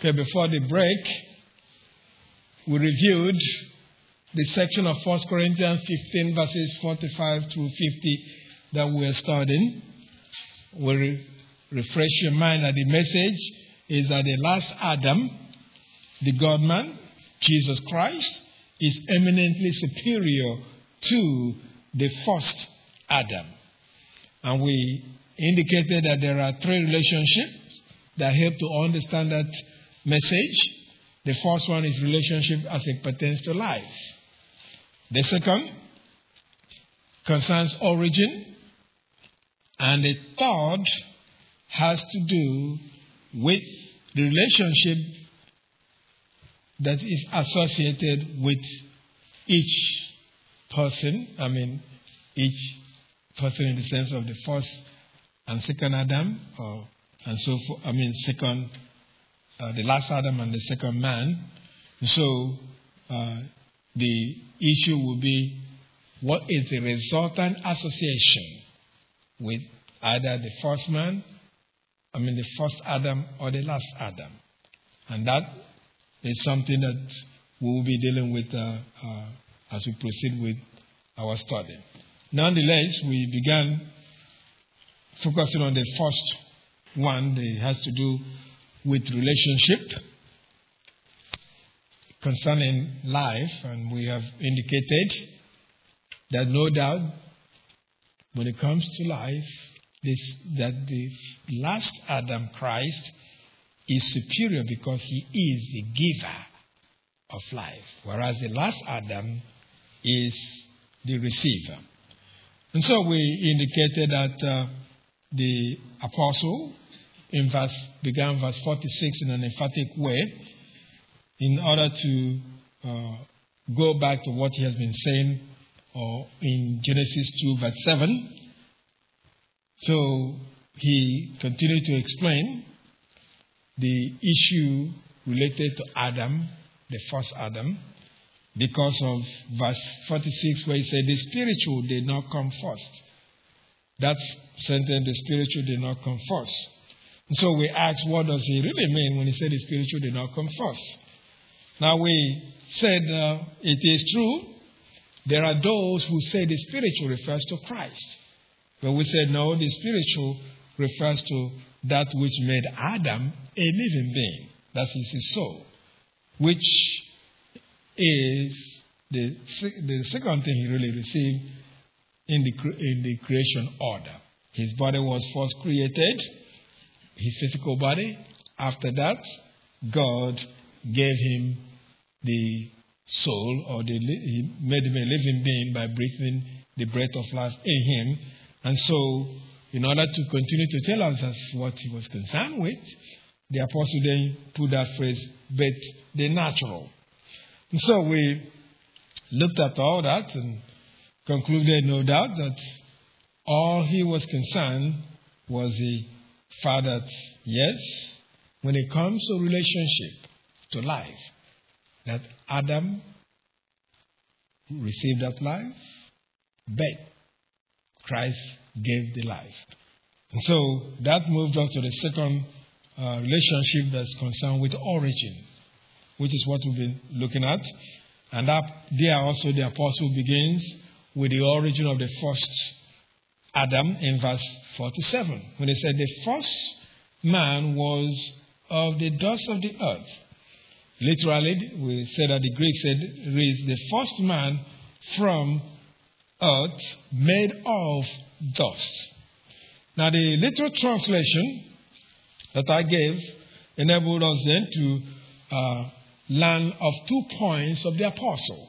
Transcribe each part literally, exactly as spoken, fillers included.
Okay, before the break, we reviewed the section of First Corinthians fifteen, verses forty-five through fifty that we are studying. We re- refresh your mind that the message is that the last Adam, the God-man, Jesus Christ, is eminently superior to the first Adam. And we indicated that there are three relationships that help to understand that message. The first one is relationship as it pertains to life. The second concerns origin. And the third has to do with the relationship that is associated with each person. I mean, each person in the sense of the first and second Adam, or and so forth. I mean, second, uh, the last Adam and the second man. So uh, the issue will be, what is the resultant association with either the first man, I mean the first Adam, or the last Adam? And that is something that we will be dealing with uh, uh, as we proceed with our study. Nonetheless, we began focusing on the first one that has to do with relationship concerning life, and we have indicated that no doubt when it comes to life, this, that the last Adam, Christ, is superior because he is the giver of life, whereas the last Adam is the receiver. And so we indicated that uh, the apostle in verse began verse forty-six in an emphatic way in order to uh, go back to what he has been saying or in Genesis two, verse seven. So he continued to explain the issue related to Adam, the first Adam, because of verse forty-six where he said the spiritual did not come first. That sentence, the spiritual did not come first. And so we asked, what does he really mean when he said the spiritual did not come first? Now we said uh, it is true. There are those who say the spiritual refers to Christ. But we said no, the spiritual refers to that which made Adam a living being. That is his soul, which is the, the second thing he really received in the, in the creation order. His body was first created, his physical body. After that, God gave him the soul, or the, he made him a living being by breathing the breath of life in him. And so, in order to continue to tell us that's what he was concerned with, the apostle then put that phrase, but the natural. And so we looked at all that and concluded, no doubt, that all he was concerned was the fact that, yes, when it comes to relationship, to life, that Adam received that life, but Christ gave the life. And so that moved us to the second uh, relationship that's concerned with origin, which is what we've been looking at. And that there also the apostle begins with the origin of the first Adam in verse forty-seven, when he said the first man was of the dust of the earth. Literally, we said that the Greek said reads the first man from earth made of dust. Now the literal translation that I gave enabled us then to uh, learn of two points of the apostle.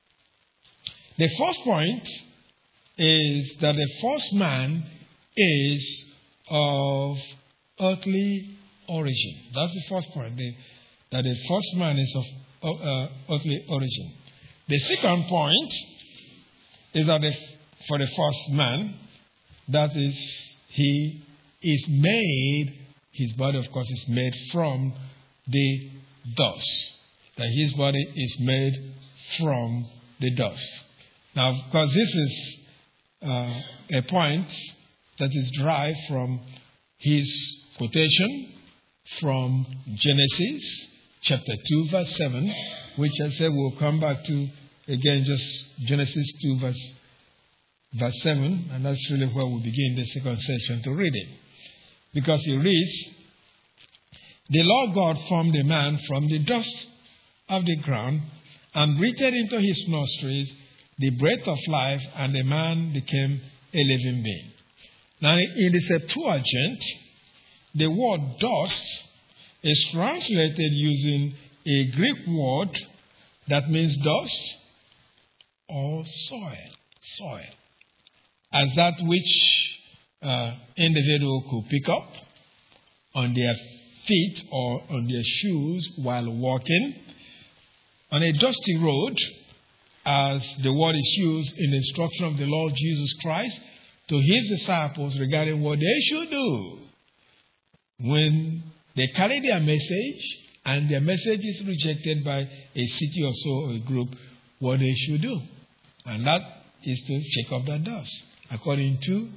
The first point is that the first man is of earthly origin. That's the first point, the, that the first man is of uh, earthly origin. The second point is that the, for the first man, that is, he is made, his body of course is made from the dust. That his body is made from the dust. Now, because this is uh, a point that is derived from his quotation from Genesis chapter two, verse seven, which I said we'll come back to again, just Genesis two, verse, verse seven, and that's really where we begin the second section to read it. Because it reads, "The Lord God formed a man from the dust of the ground and breathed into his nostrils the breath of life, and the man became a living being." Now, in the Septuagint, the word dust is translated using a Greek word that means dust or soil. Soil. As that which uh, individual could pick up on their feet or on their shoes while walking on a dusty road, as the word is used in the instruction of the Lord Jesus Christ to his disciples regarding what they should do when they carry their message and their message is rejected by a city or so or a group, what they should do. And that is to shake off that dust. According to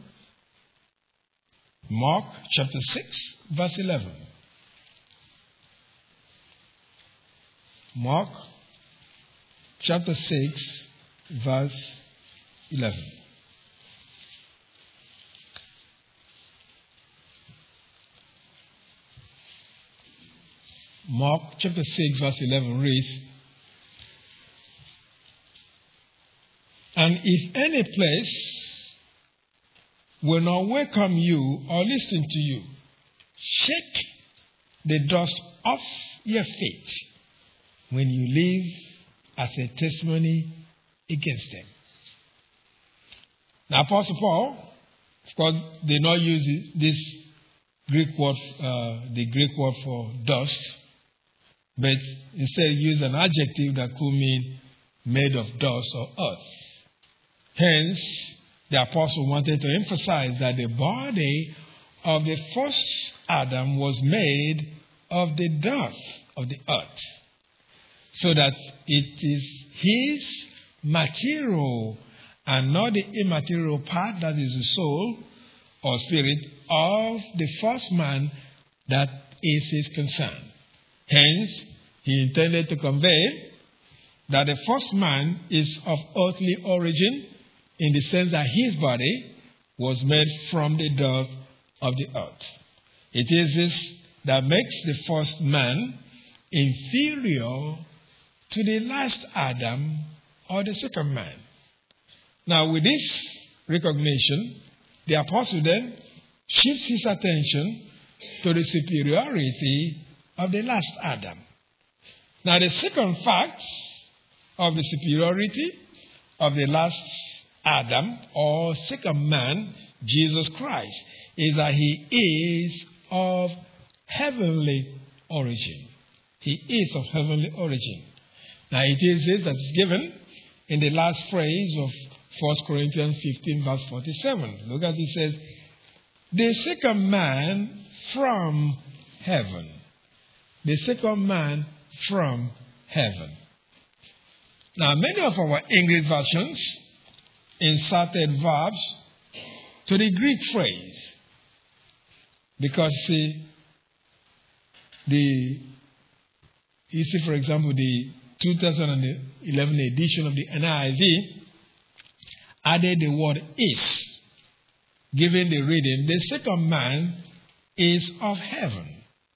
Mark chapter six, verse eleven. Mark chapter six, verse eleven. Mark chapter six, verse eleven reads, "And if any place will not welcome you or listen to you, shake the dust off your feet when you leave as a testimony against them." Now, Apostle Paul, of course, did not use this Greek word, uh, the Greek word for dust, but instead used an adjective that could mean made of dust or earth. Hence, the apostle wanted to emphasize that the body of the first Adam was made of the dust of the earth, so that it is his material and not the immaterial part, that is the soul or spirit of the first man, that is his concern. Hence, he intended to convey that the first man is of earthly origin, in the sense that his body was made from the dust of the earth. It is this that makes the first man inferior to the last Adam or the second man. Now, with this recognition, the apostle then shifts his attention to the superiority of the last Adam. Now, the second fact of the superiority of the last Adam or second man, Jesus Christ, is that he is of heavenly origin. He is of heavenly origin. Now, it is this that is given in the last phrase of First Corinthians fifteen, verse forty-seven. Look at it, it says, "The second man from heaven." The second man from heaven. Now, many of our English versions inserted verbs to the Greek phrase, because see, the you see, for example, the two thousand eleven edition of the N I V added the word "is," giving the reading, "The second man is of heaven."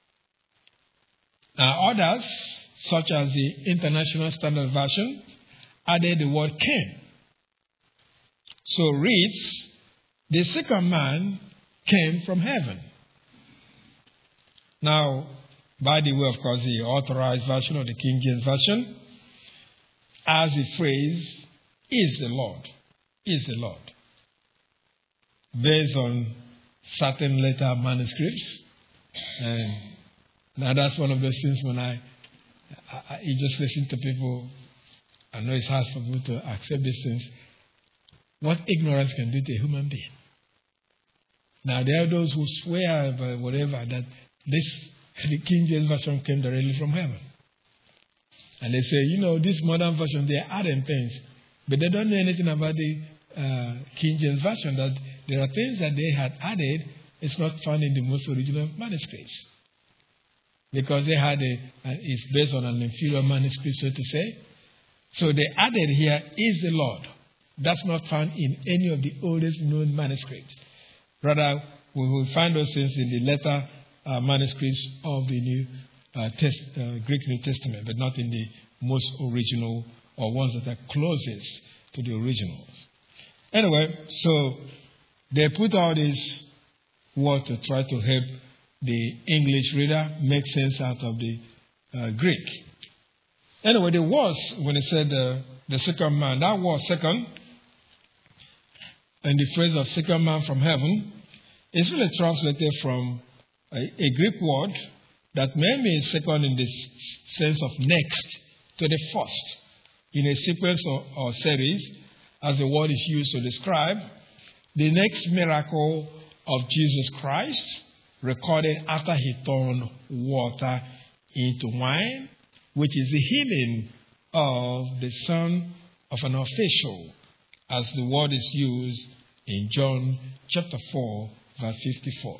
Now, others, such as the International Standard Version, added the word "came." So reads, "The second man came from heaven." Now, by the way, of course, the Authorized Version or the King James Version has the phrase, "is the Lord," "is the Lord," based on certain later manuscripts. And now that's one of those things when I, I, I just listen to people, I know it's hard for people to accept these things. What ignorance can do to a human being. Now, there are those who swear by whatever that this, the King James Version came directly from heaven. And they say, you know, this modern version, they're adding things. But they don't know anything about the uh, King James Version, that there are things that they had added, it's not found in the most original manuscripts. because they had a, uh, it's based on an inferior manuscript, so to say. So they added here, is the Lord. That's not found in any of the oldest known manuscripts. Rather, we will find those things in the later uh, manuscripts of the New uh, test, uh, Greek New Testament, but not in the most original or ones that are closest to the originals. Anyway, so they put all this word to try to help the English reader make sense out of the uh, Greek. Anyway, the words, when it said uh, the second man, that word second, and the phrase of second man from heaven, is really translated from a, a Greek word that may mean second in the sense of next to the first, in a sequence or, or series, as the word is used to describe the next miracle of Jesus Christ, recorded after he turned water into wine, which is the healing of the son of an official, as the word is used in John chapter four, verse fifty-four.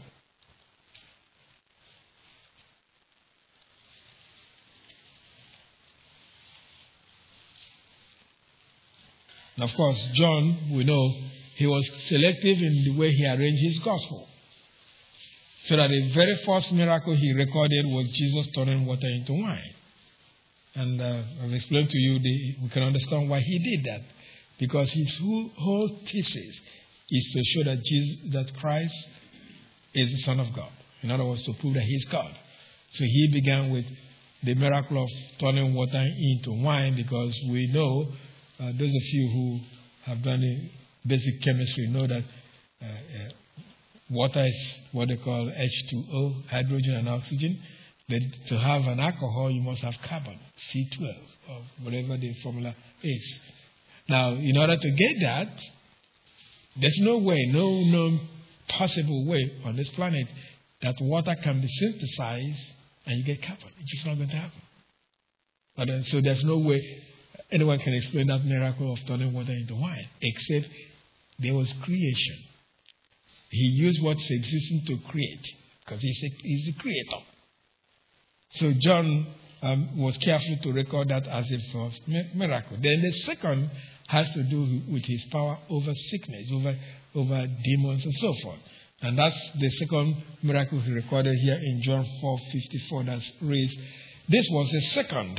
And of course, John, we know, he was selective in the way he arranged his gospel. So that the very first miracle he recorded was Jesus turning water into wine. And uh, I've explained to you, the, we can understand why he did that. Because his whole, whole thesis is to show that Jesus, that Christ is the Son of God. In other words, to prove that he's God. So he began with the miracle of turning water into wine, because we know, uh, those of you who have done the basic chemistry know that uh, uh, water is what they call H two O, hydrogen and oxygen. But to have an alcohol, you must have carbon, C twelve, or whatever the formula is. Now, in order to get that, there's no way, no known possible way on this planet that water can be synthesized and you get carbon. It's just not going to happen. But, uh, so there's no way anyone can explain that miracle of turning water into wine, except there was creation. He used what's existing to create, because he's, a, he's the creator. So John um, was careful to record that as a first miracle. Then the second has to do with his power over sickness, over, over demons and so forth. And that's the second miracle he recorded here in John four fifty-four. That reads, this was the second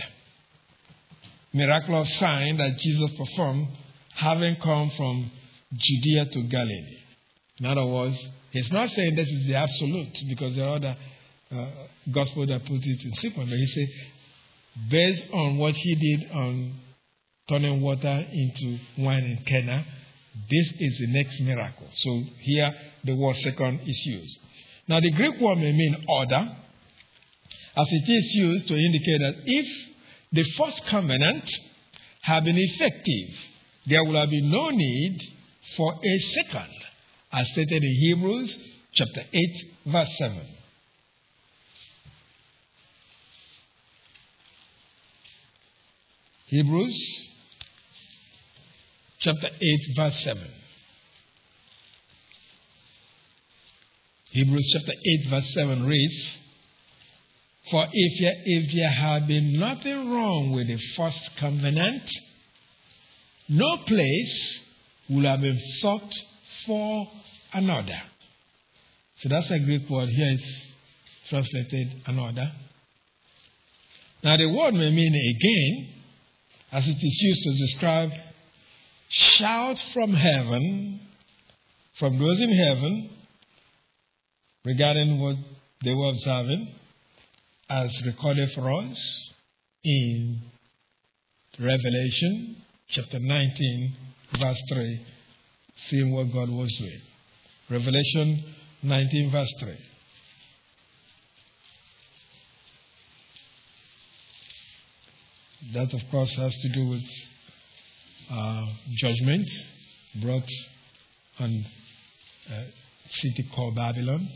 miraculous sign that Jesus performed, having come from Judea to Galilee. In other words, he's not saying this is the absolute, because there are other uh, gospels that put it in sequence, but he said, based on what he did on turning water into wine in Cana, this is the next miracle. So here the word second is used. Now the Greek word may mean order, as it is used to indicate that if the first covenant had been effective, there would have been no need for a second, as stated in Hebrews chapter eight, verse seven. Hebrews chapter eight, verse seven. Hebrews chapter eight, verse seven reads, for if there, if there had been nothing wrong with the first covenant, no place would have been sought for another. So that's a Greek word. Here it's translated another. Now the word may mean again, as it is used to describe shout from heaven, from those in heaven, regarding what they were observing, as recorded for us in Revelation chapter nineteen, verse three, seeing what God was doing. Revelation nineteen, verse three. That, of course, has to do with uh, judgment brought on a city called Babylon.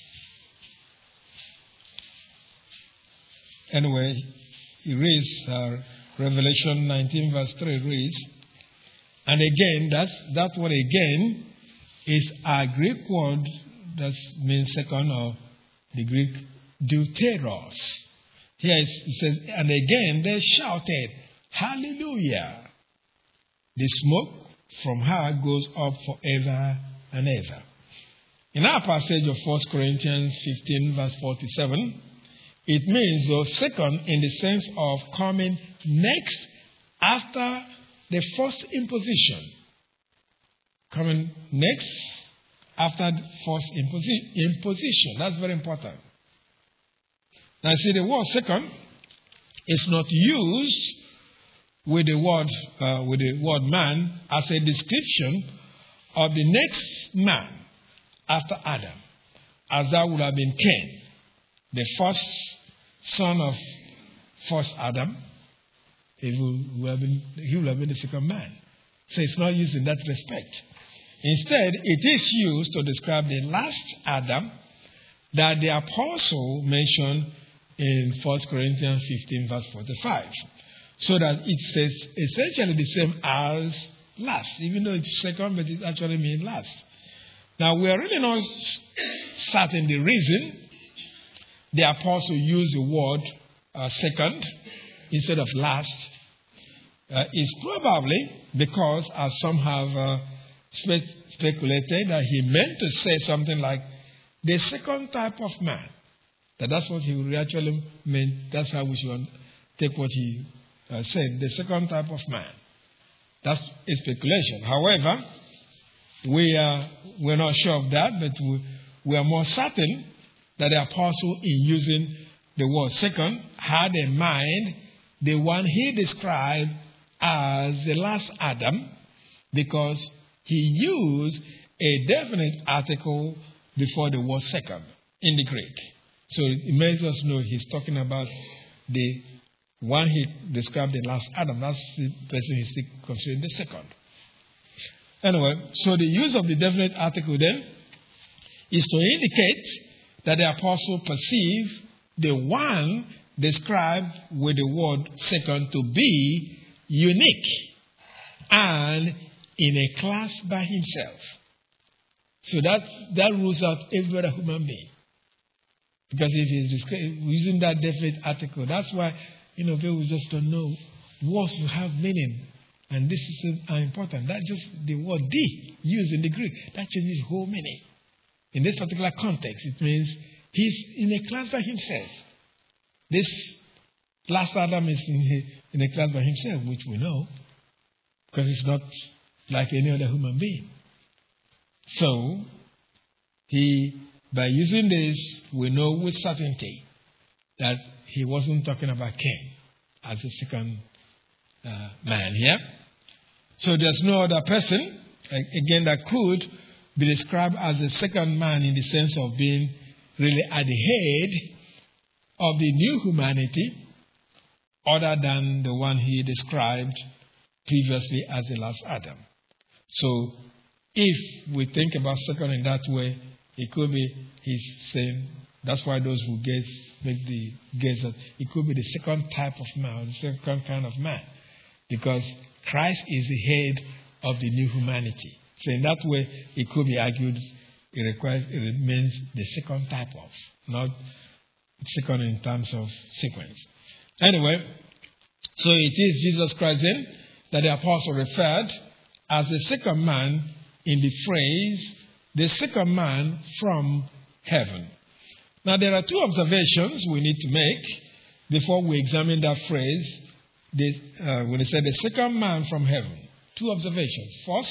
Anyway, it reads, uh, Revelation nineteen, verse three reads, and again, that's, that word again is a Greek word that means second, or the Greek deuteros. Here it says, and again they shouted, Hallelujah. The smoke from her goes up forever and ever. In our passage of First Corinthians fifteen, verse forty-seven, it means the second in the sense of coming next after the first imposition. Coming next after the first imposi- imposition. That's very important. Now, see, the word second is not used with the word uh, with the word man as a description of the next man after Adam, as that would have been Cain, the first son of first Adam. He would have been, he would have been the second man. So it's not used in that respect. Instead, it is used to describe the last Adam that the apostle mentioned in First Corinthians fifteen, verse forty-five. So that it says essentially the same as last, even though it's second, but it actually means last. Now, we are really not certain the reason the apostle used the word uh, second instead of last. Uh, is probably because, as some have uh, spe- speculated, that he meant to say something like the second type of man. That that's what he would actually mean. That's how we should take what he uh, said. The second type of man. That's a speculation. However, we are we're not sure of that, but we, we are more certain that the apostle, in using the word second, had in mind the one he described as the last Adam, because he used a definite article before the word second in the Greek. So it makes us know he's talking about the one he described, the last Adam. That's the person he's considering the second. Anyway, so the use of the definite article then is to indicate that the apostle perceived the one described with the word second to be unique and in a class by himself. So that, that rules out every other human being. Because if he's using that definite article, that's why, you know, people just don't know words will have meaning. And this is important. That just the word "the" used in the Greek, that changes whole meaning. In this particular context, it means he's in a class by himself. This last Adam is in a, in a class by himself, which we know, because it's not like any other human being. So, he, by using this, we know with certainty that he wasn't talking about Cain as the second uh, man here. So there's no other person, again, that could be described as the second man in the sense of being really at the head of the new humanity, other than the one he described previously as the last Adam. So if we think about second in that way, it could be, he's saying, that's why those who guess make the guess that it could be the second type of man, the second kind of man, because Christ is the head of the new humanity. So in that way, it could be argued it requires it remains the second type of, not second in terms of sequence. Anyway, so it is Jesus Christ then that the apostle referred as the second man in the phrase, the second man from heaven. Now, there are two observations we need to make before we examine that phrase, the, uh, when it said the second man from heaven. Two observations. First,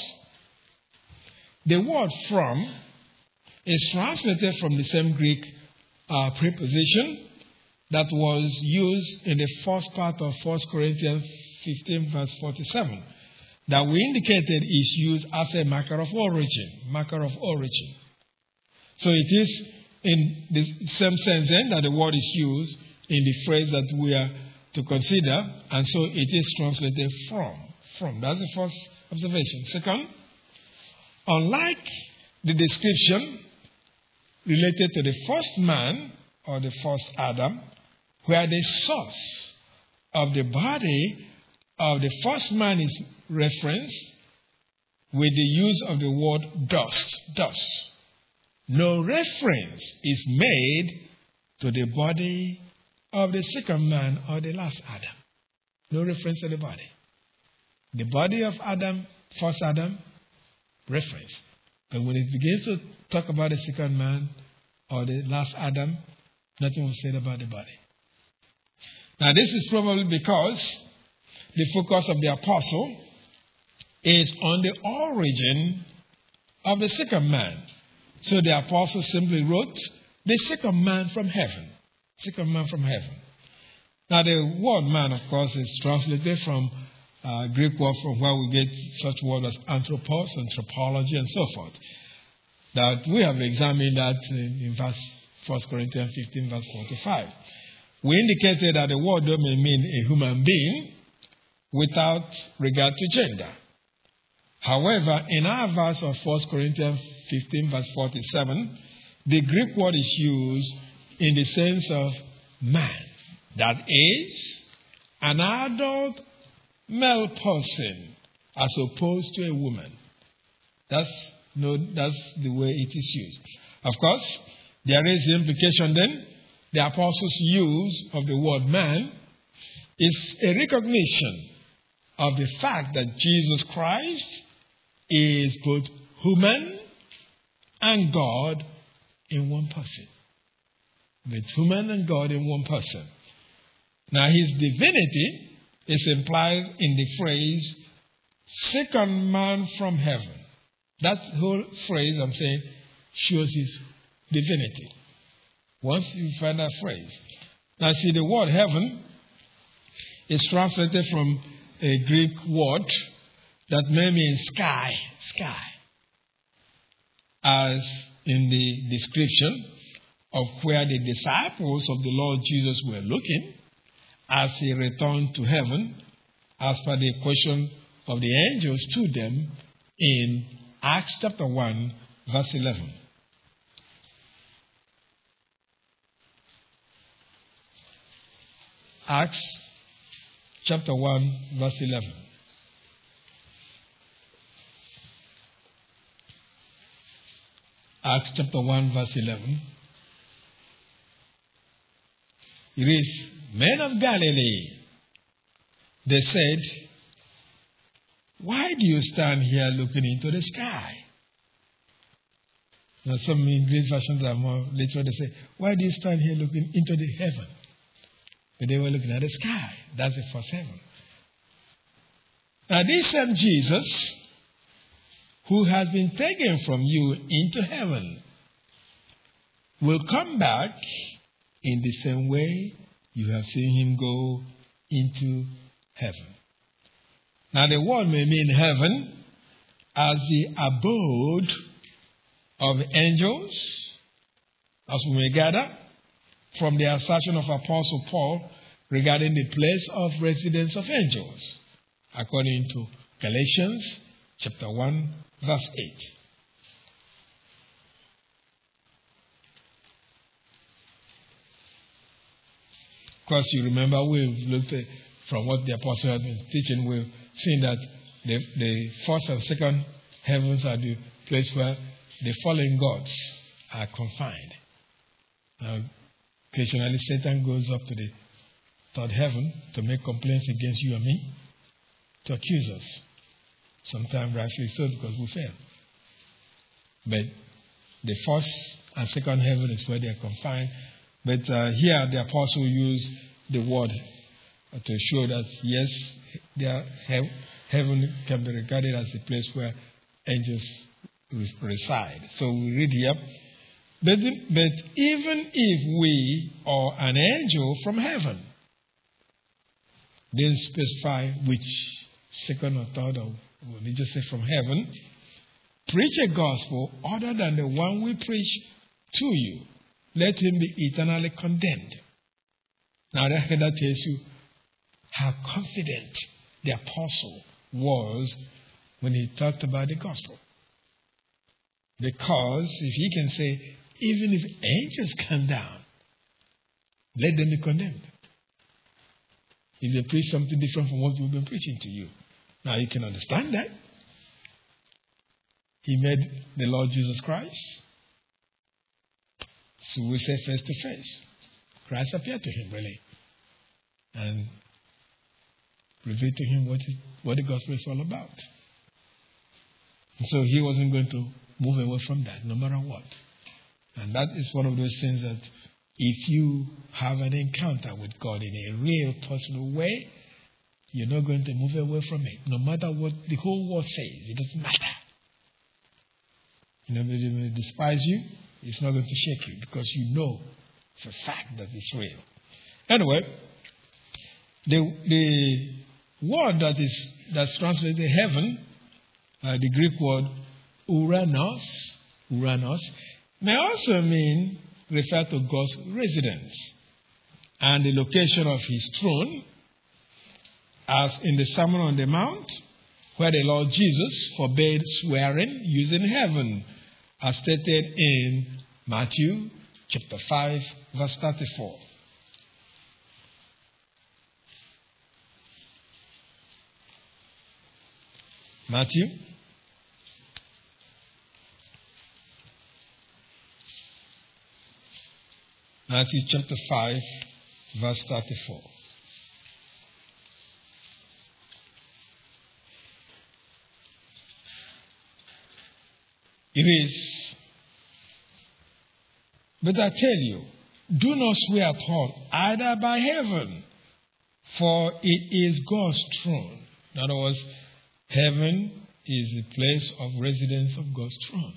the word from is translated from the same Greek uh, preposition that was used in the first part of First Corinthians fifteen, verse forty-seven, that we indicated is used as a marker of origin. Marker of origin. So it is in the same sense then that the word is used in the phrase that we are to consider, and so it is translated from. From. That's the first observation. Second, unlike the description related to the first man or the first Adam, where the source of the body of the first man is referenced with the use of the word dust, dust. No reference is made to the body of the second man or the last Adam. No reference to the body. The body of Adam, first Adam, reference. But when it begins to talk about the second man or the last Adam, nothing was said about the body. Now this is probably because the focus of the apostle is on the origin of the second man. So the apostle simply wrote, the second man from heaven. Second man from heaven. Now the word man, of course, is translated from uh, Greek word from where we get such word as anthropos, anthropology, and so forth. That we have examined that in, in verse First Corinthians fifteen, verse forty-five. We indicated that the word may mean a human being without regard to gender. However, in our verse of First Corinthians fifteen, verse forty-seven, the Greek word is used in the sense of man. That is, an adult male person as opposed to a woman. That's, no, that's the way it is used. Of course, there is the implication then. The apostles' use of the word man is a recognition of the fact that Jesus Christ is both human and God in one person. Both human and God in one person. Now, his divinity is implied in the phrase, second man from heaven. That whole phrase, I'm saying, shows his divinity. Once you find that phrase. Now, see, the word heaven is translated from a Greek word that may mean sky, sky. As in the description of where the disciples of the Lord Jesus were looking as he returned to heaven, as per the question of the angels to them in Acts chapter one, verse eleven. Acts chapter one, verse eleven. Acts chapter one, verse eleven. It is, men of Galilee, they said, why do you stand here looking into the sky? Now, some English versions are more literal. They say, why do you stand here looking into the heaven? But they were looking at the sky. That's the first heaven. Now, this same Jesus, who has been taken from you into heaven, will come back in the same way you have seen him go into heaven. Now, the word may mean heaven as the abode of angels, as we may gather from the assertion of Apostle Paul regarding the place of residence of angels, according to Galatians chapter one, verse eight. Of course, you remember we've looked at, from what the apostle has been teaching, we've seen that the, the first and second heavens are the place where the fallen gods are confined. Uh, occasionally, Satan goes up to the third heaven to make complaints against you and me, to accuse us. Sometimes rightfully so, because we fail. But the first and second heaven is where they are confined. But uh, here the apostle used the word to show that, yes, their he- heaven can be regarded as a place where angels reside. So we read here, but, but even if we are an angel from heaven, didn't specify which second or third, or they just say from heaven, preach a gospel other than the one we preach to you, let him be eternally condemned. Now that, that tells you how confident the apostle was when he talked about the gospel. Because if he can say, even if angels come down, let them be condemned. If they preach something different from what we've been preaching to you. Now you can understand that. He made the Lord Jesus Christ, so we say face to face. Christ appeared to him, really, and revealed to him what, it, what the gospel is all about. And so he wasn't going to move away from that, no matter what. And that is one of those things that if you have an encounter with God in a real personal way, you're not going to move away from it. No matter what the whole world says, it doesn't matter. Nobody will despise you. It's not going to shake you because you know for a fact that it's real. Anyway, the the word that is that's translated heaven, uh, the Greek word uranos, uranos, may also mean refer to God's residence and the location of his throne, as in the Sermon on the Mount, where the Lord Jesus forbade swearing using heaven, as stated in Matthew chapter five, verse thirty-four. Matthew Matthew chapter five, verse thirty-four. It is, but I tell you, do not swear at all, either by heaven, for it is God's throne. In other words, heaven is the place of residence of God's throne.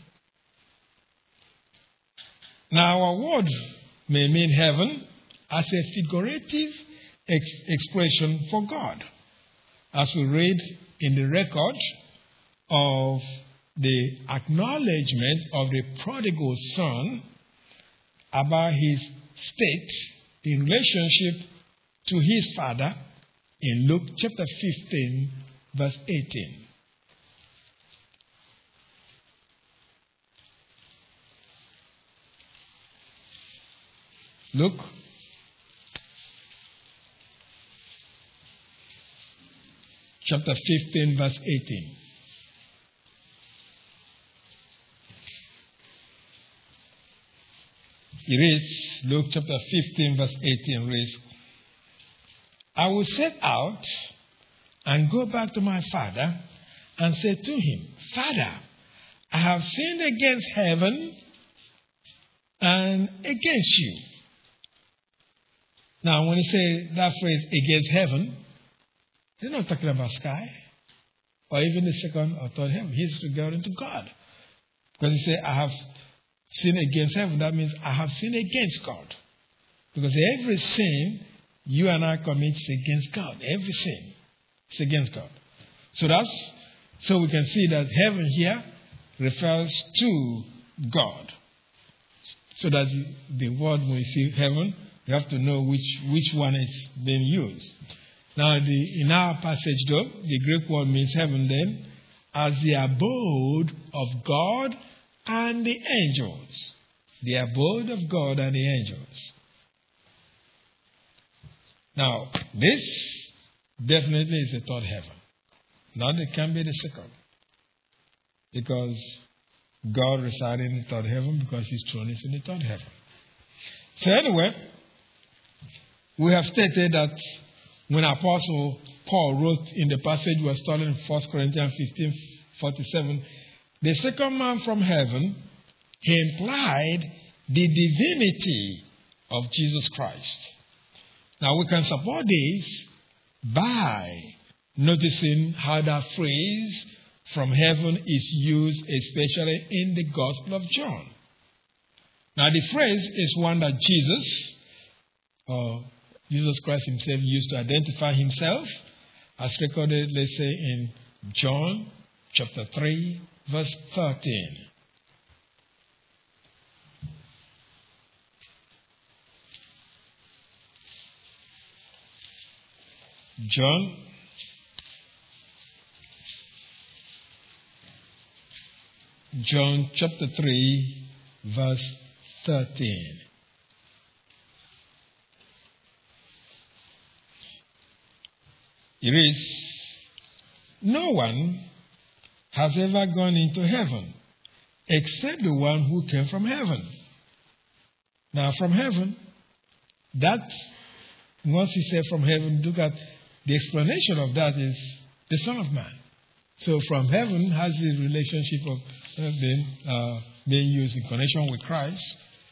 Now, our word may mean heaven as a figurative ex- expression for God, as we read in the record of the acknowledgement of the prodigal son about his state in relationship to his father in Luke chapter fifteen, verse eighteen. Luke chapter fifteen, verse eighteen. It reads, Luke chapter fifteen, verse eighteen reads, I will set out and go back to my father and say to him, Father, I have sinned against heaven and against you. Now, when you say that phrase, against heaven, they're not talking about sky or even the second or third heaven. He's referring to God. Because he said, I have sinned against heaven. That means I have sinned against God. Because every sin you and I commit is against God. Every sin is against God. So that's so we can see that heaven here refers to God. So that the word when you see heaven, you have to know which, which one is being used. Now, the, in our passage, though, the Greek word means heaven then as the abode of God and the angels. The abode of God and the angels. Now, this definitely is the third heaven. Now, it can be the second. Because God resides in the third heaven because his throne is in the third heaven. So anyway, we have stated that when Apostle Paul wrote in the passage we are studying in First Corinthians fifteen forty-seven, the second man from heaven, he implied the divinity of Jesus Christ. Now we can support this by noticing how that phrase from heaven is used especially in the Gospel of John. Now the phrase is one that Jesus, or Jesus Christ himself, used to identify himself, as recorded, let's say, in John chapter three, verse thirteen. John John chapter three, verse thirteen. It is, no one has ever gone into heaven except the one who came from heaven. Now, from heaven That, once he said from heaven, look at the explanation of that is the Son of Man. So from heaven has the relationship of uh, being, uh, being used in connection with Christ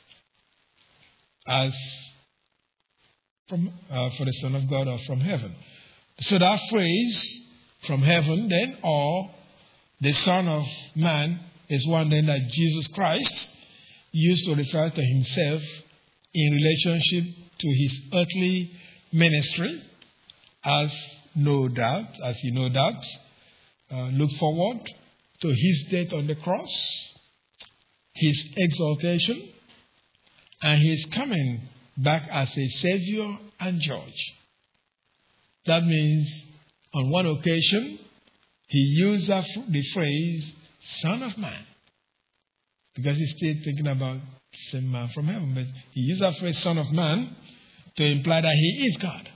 as from, uh, for the Son of God or from heaven. So that phrase, from heaven then, or the Son of Man, is one then that Jesus Christ used to refer to himself in relationship to his earthly ministry, as no doubt, as he no doubt, uh, look forward to his death on the cross, his exaltation, and his coming back as a Savior and Judge. That means on one occasion, he used the phrase, Son of Man, because he's still thinking about the same man from heaven. But he used that phrase, Son of Man, to imply that he is God.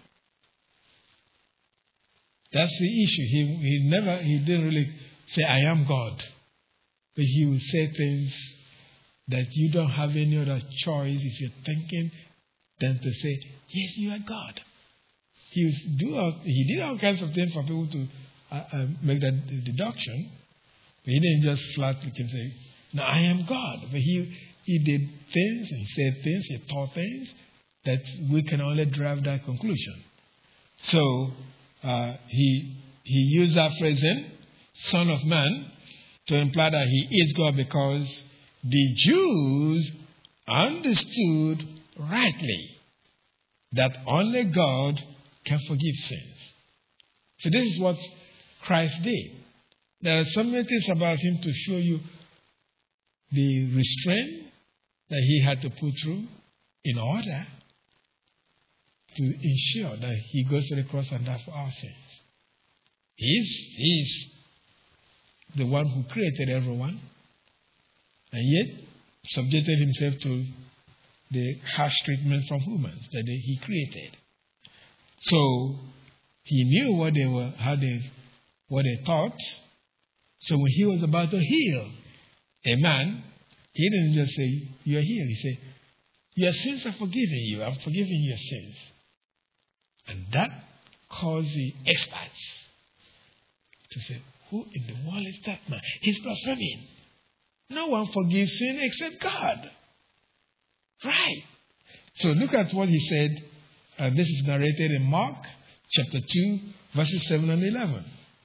That's the issue. He, he never, he didn't really say, I am God. But he would say things that you don't have any other choice if you're thinking than to say, yes, you are God. He, was do all, he did all kinds of things for people to uh, uh, make that deduction. But he didn't just flatly say, no, I am God. But he, he did things, he said things, he taught things that we can only drive that conclusion. So uh, he he used that phrase then, Son of Man, to imply that he is God, because the Jews understood rightly that only God can forgive sins. So this is what Christ did. There are so many things about him to show you the restraint that he had to put through in order to ensure that he goes to the cross and dies for our sins. He's, he's the one who created everyone, and yet subjected himself to the harsh treatment from humans that he created. So he knew what they were, how they, what they thought. So when he was about to heal a man, he didn't just say, "You are healed." He said, "Your sins are forgiven you. I'm forgiving your sins." And that caused the experts to say, "Who in the world is that man? He's blaspheming. No one forgives sin except God." Right. So look at what he said. Uh, this is narrated in Mark chapter two, verses seven and eleven.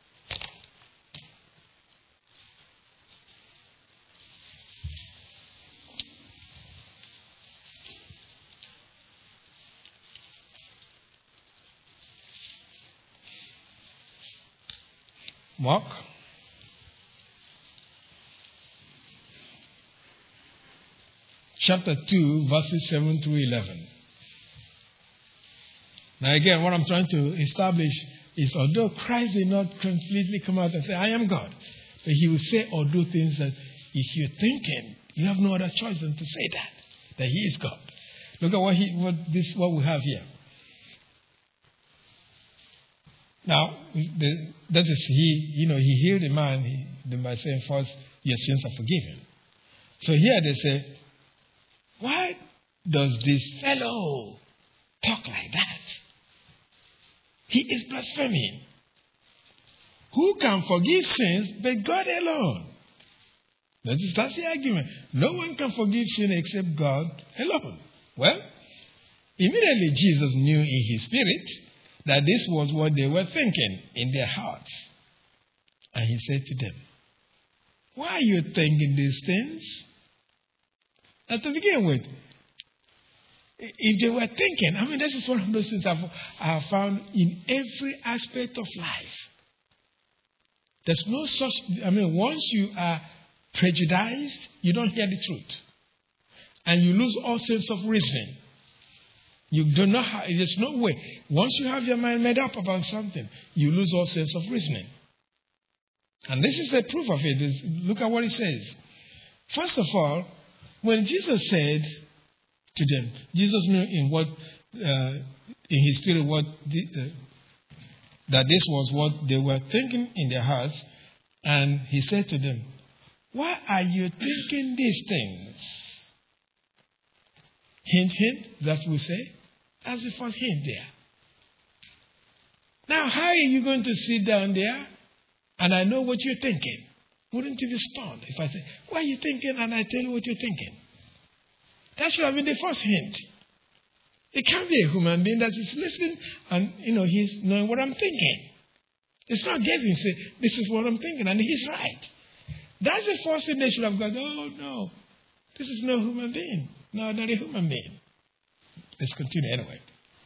Mark chapter two, verses seven to eleven. Now again, what I'm trying to establish is, although Christ did not completely come out and say, "I am God," but he will say or do things that if you're thinking, you have no other choice than to say that, that he is God. Look at what he, what this, what we have here. Now, the, that is, he, you know, he healed the man he, by saying, "First, your sins are forgiven." So here they say, why does this fellow talk like that? He is blaspheming. Who can forgive sins but God alone? That is, that's the argument. No one can forgive sin except God alone. Well, immediately Jesus knew in his spirit that this was what they were thinking in their hearts. And he said to them, "Why are you thinking these things?" Now, to begin with, if they were thinking, I mean, this is one of those things I've, I've found in every aspect of life. There's no such, I mean, once you are prejudiced, you don't hear the truth. And you lose all sense of reasoning. You do not have, there's no way. Once you have your mind made up about something, you lose all sense of reasoning. And this is a proof of it. It's, look at what it says. First of all, when Jesus said to them, Jesus knew in what, uh, in his spirit, what the, uh, that this was what they were thinking in their hearts, and he said to them, "Why are you thinking these things?" Hint, hint, that we say. That's the first hint there. Now, how are you going to sit down there and I know what you're thinking? Wouldn't you be stunned if I say, what are you thinking? And I tell you what you're thinking. That should have been the first hint. It can't be a human being that is listening and, you know, he's knowing what I'm thinking. It's not giving, say, this is what I'm thinking, and he's right. That's the first thing they should have got. Oh, no, this is no human being. No, not a human being. Let's continue anyway.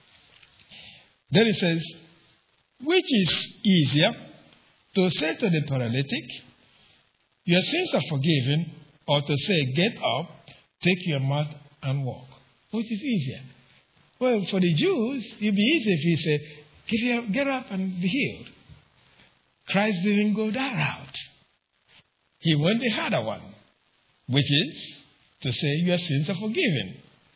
Then it says, which is easier to say to the paralytic, your sins are forgiven, or to say, get up, take your mat and walk? Which is easier? Well, for the Jews, it'd be easy if he said, get up and be healed. Christ didn't go that route. He went the harder one, which is to say, your sins are forgiven.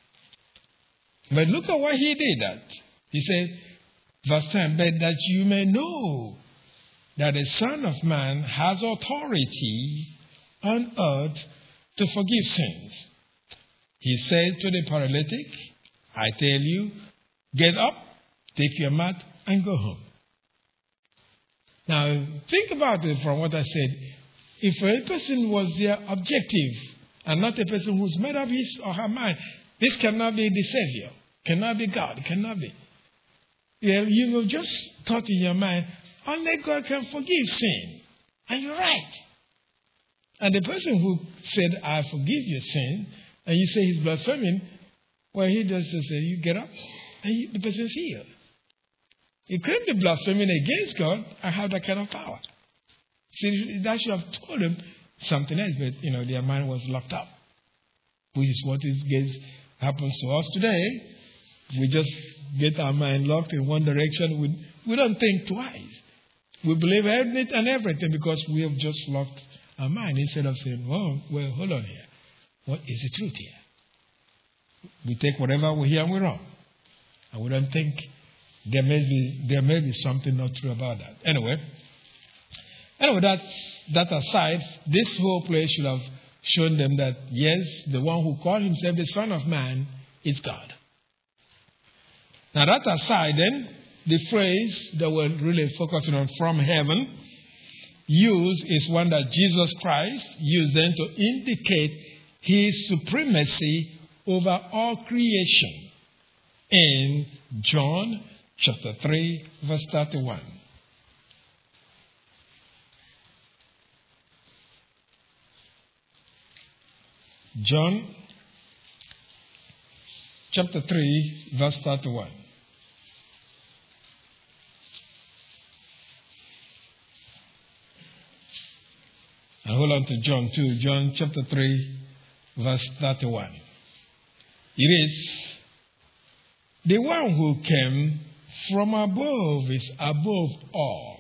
But look at why he did that. He said, verse ten, but that you may know that the Son of Man has authority on earth to forgive sins. He said to the paralytic, I tell you, get up, take your mat, and go home. Now, think about it from what I said. If a person was their objective and not a person who's made up his or her mind, this cannot be the Savior, cannot be God, cannot be. Yeah, you will just thought in your mind, only God can forgive sin. And you're right. And the person who said, I forgive your sin, and you say he's blaspheming, well, he does just say, you get up, and you, the person's healed. He couldn't be blaspheming against God and have that kind of power. See, that should have told him something else, but, you know, their mind was locked up, which is what is gets, happens to us today. We just get our mind locked in one direction. We, we don't think twice. We believe everything and everything because we have just locked our mind instead of saying, well, well, hold on here. What is the truth here? We take whatever we hear and we run. And we don't think there may be, there may be something not true about that. Anyway, anyway, that's, that aside, this whole place should have shown them that, yes, the one who called himself the Son of Man is God. Now, that aside, then, the phrase that we're really focusing on, from heaven, used is one that Jesus Christ used then to indicate his supremacy over all creation in John chapter three, verse thirty-one. John chapter three, verse thirty-one. And hold on to John two, John chapter three, verse thirty-one. It is, the one who came from above is above all.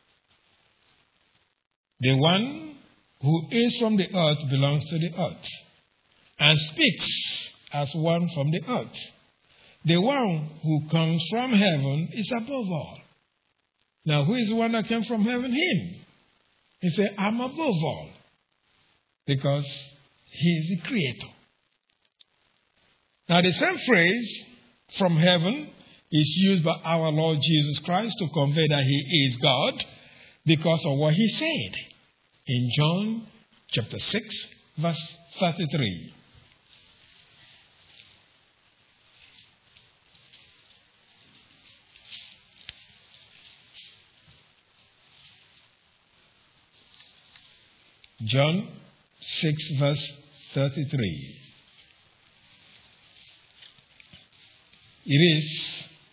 The one who is from the earth belongs to the earth and speaks as one from the earth. The one who comes from heaven is above all. Now, who is the one that came from heaven? Him. He said, I'm above all. Because he is the creator. Now, the same phrase, from heaven, is used by our Lord Jesus Christ to convey that he is God because of what he said in John chapter six, verse thirty-three. John six, verse thirty-three. It is,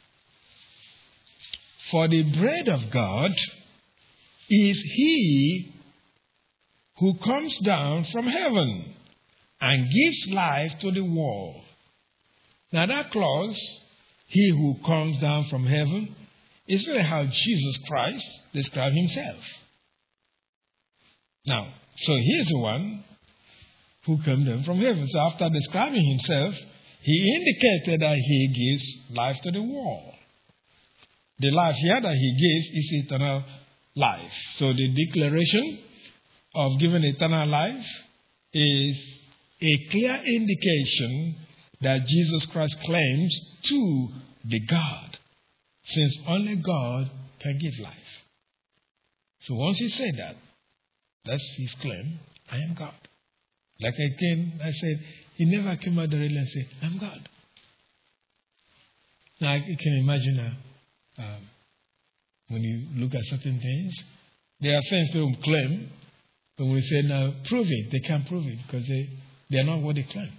for the bread of God is he who comes down from heaven and gives life to the world. Now that clause, he who comes down from heaven, is really how Jesus Christ described himself. Now, so he's the one who came down from heaven. So after describing himself, he indicated that he gives life to the world. The life here that he gives is eternal life. So the declaration of giving eternal life is a clear indication that Jesus Christ claims to be God, since only God can give life. So once he said that, that's his claim, I am God. Like I came, I said, he never came out directly and said, I'm God. Now, you can imagine uh, um, when you look at certain things, there are things people claim, but when we say, now, prove it, they can't prove it because they, they are not what they claim.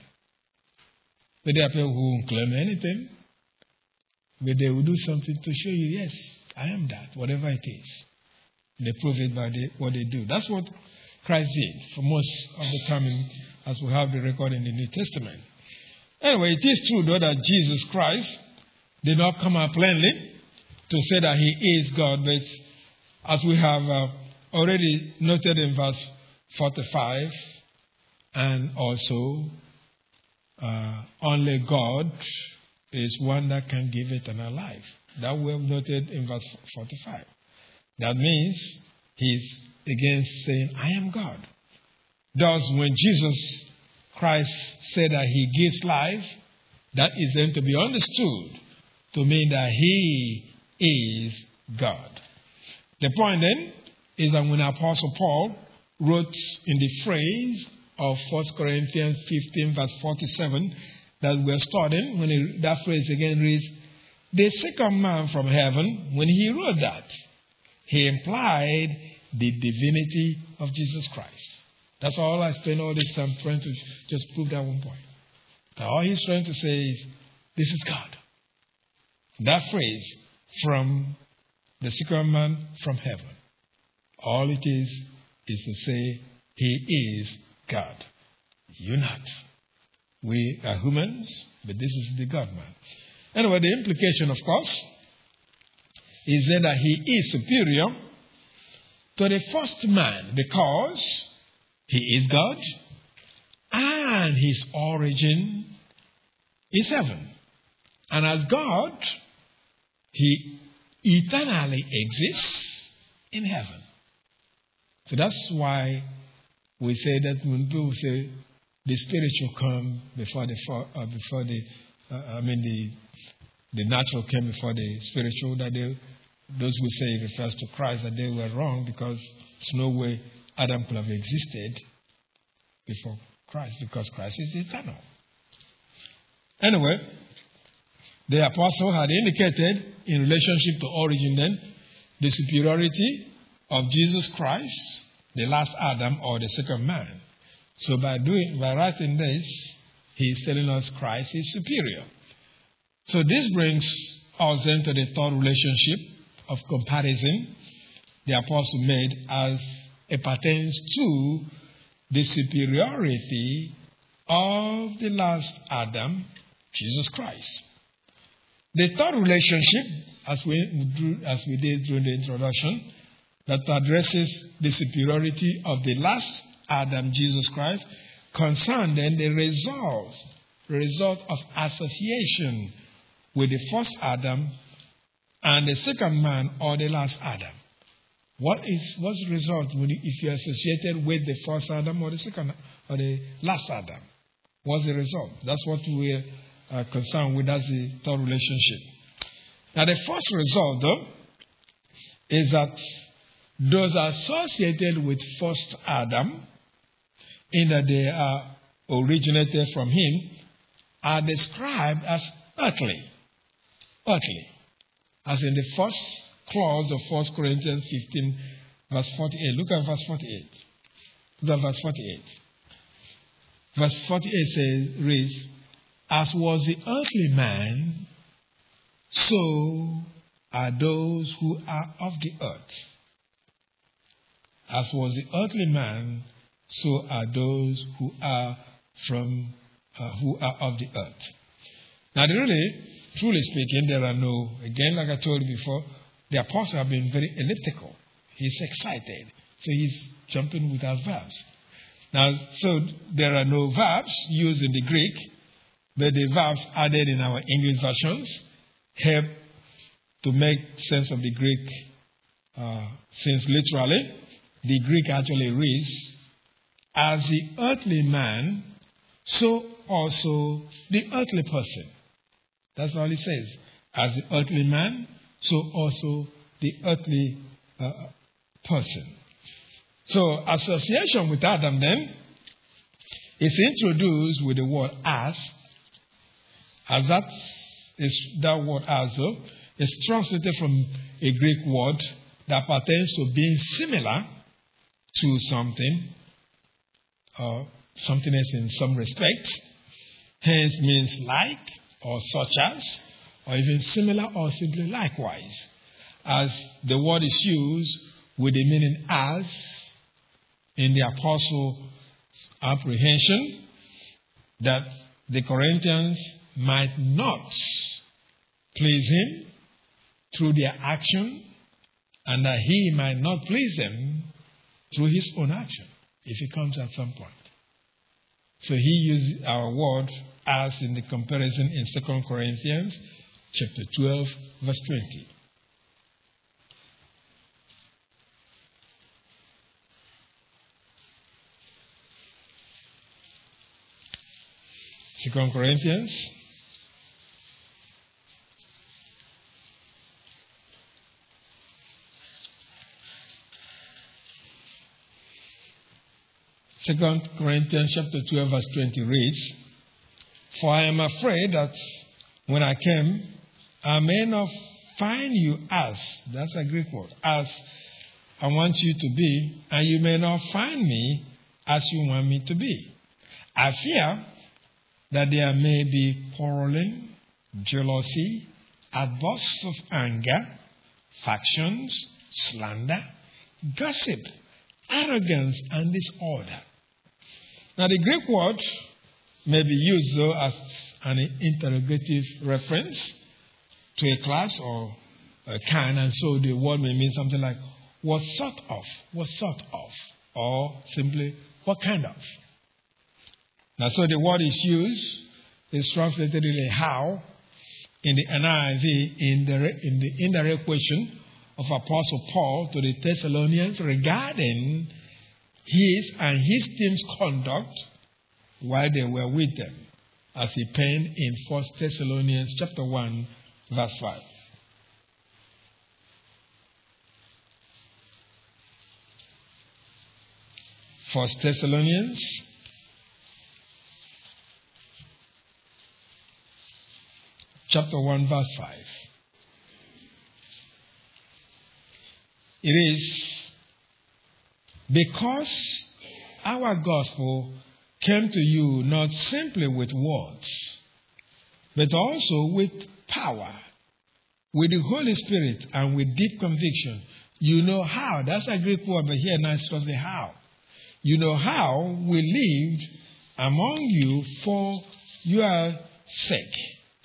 But there are people who won't claim anything, but they will do something to show you, yes, I am that, whatever it is. They prove it by the, what they do. That's what Christ did for most of the time, in, as we have the record in the New Testament. Anyway, it is true, though, that Jesus Christ did not come out plainly to say that he is God, but as we have uh, already noted in verse forty-five, and also uh, only God is one that can give eternal life. That we have noted in verse forty-five. That means he's again saying, I am God. Thus, when Jesus Christ said that he gives life, that is then to be understood to mean that he is God. The point then is that when Apostle Paul wrote in the phrase of First Corinthians fifteen, verse forty-seven, that we're studying, when he, that phrase again reads, the second man from heaven, when he wrote that, he implied the divinity of Jesus Christ. That's all I spend all this time trying to just prove that one point. Now, all he's trying to say is, this is God. That phrase, from the second man from heaven, all it is, is to say, he is God. You're not. We are humans, but this is the God man. Anyway, the implication, of course, is then that he is superior to the first man because he is God and his origin is heaven. And as God, he eternally exists in heaven. So that's why we say that when people say the spiritual come before the uh, before the uh, I mean the the natural came before the spiritual, that they, those who say it refers to Christ, that they were wrong because there's no way Adam could have existed before Christ because Christ is eternal. Anyway, the apostle had indicated in relationship to origin then the superiority of Jesus Christ, the last Adam or the second man. So by doing by writing this, he is telling us Christ is superior. So this brings us into the third relationship of comparison the apostle made as it pertains to the superiority of the last Adam, Jesus Christ. The third relationship, as we, as we did during the introduction, that addresses the superiority of the last Adam, Jesus Christ, concerned then the result, the result of association with the first Adam and the second man or the last Adam. What is what's the result when you, if you're associated with the first Adam or the second or the last Adam? What's the result? That's what we're uh, concerned with. That's the third relationship. Now, the first result, though, is that those associated with first Adam, in that they are originated from him, are described as earthly. Earthly. As in the first clause of First Corinthians fifteen, verse forty-eight. Look at verse forty-eight. Look at verse forty-eight. Verse forty-eight says, reads, as was the earthly man, so are those who are of the earth. As was the earthly man, so are those who are from uh, who are of the earth. Now, really, truly speaking, there are no, again, like I told you before, the apostle have been very elliptical. He's excited. So he's jumping without verbs. Now, so there are no verbs used in the Greek, but the verbs added in our English versions help to make sense of the Greek. Uh, since literally, the Greek actually reads, as the earthly man, so also the earthly person. That's all it says. as the earthly man, so also the earthly uh, person. So association with Adam then is introduced with the word as, as that is that word as though is translated from a Greek word that pertains to being similar to something, or something else in some respect. Hence means like, or such as, or even similar, or simply likewise. As the word is used with the meaning as in the apostle's apprehension that the Corinthians might not please him through their action, and that he might not please them through his own action, if he comes at some point. So he used our word as in the comparison in Second Corinthians chapter twelve, verse twenty. Second Corinthians Second Corinthians chapter twelve, verse twenty reads, "For I am afraid that when I came, I may not find you as," that's a Greek word, "as I want you to be, and you may not find me as you want me to be. I fear that there may be quarreling, jealousy, outbursts of anger, factions, slander, gossip, arrogance, and disorder." Now the Greek word may be used though as an interrogative reference to a class or a kind, and so the word may mean something like what sort of, what sort of, or simply what kind of. Now so the word is used, is translated really how in the N I V in the, in the indirect question of Apostle Paul to the Thessalonians regarding his and his team's conduct while they were with them, as he penned in First Thessalonians chapter one, verse five. First Thessalonians chapter one, verse five. It is, "Because our gospel came to you not simply with words, but also with power, with the Holy Spirit, and with deep conviction." You know how. That's a Greek word, but here now it's supposed to be how. You know how we lived among you for your sake.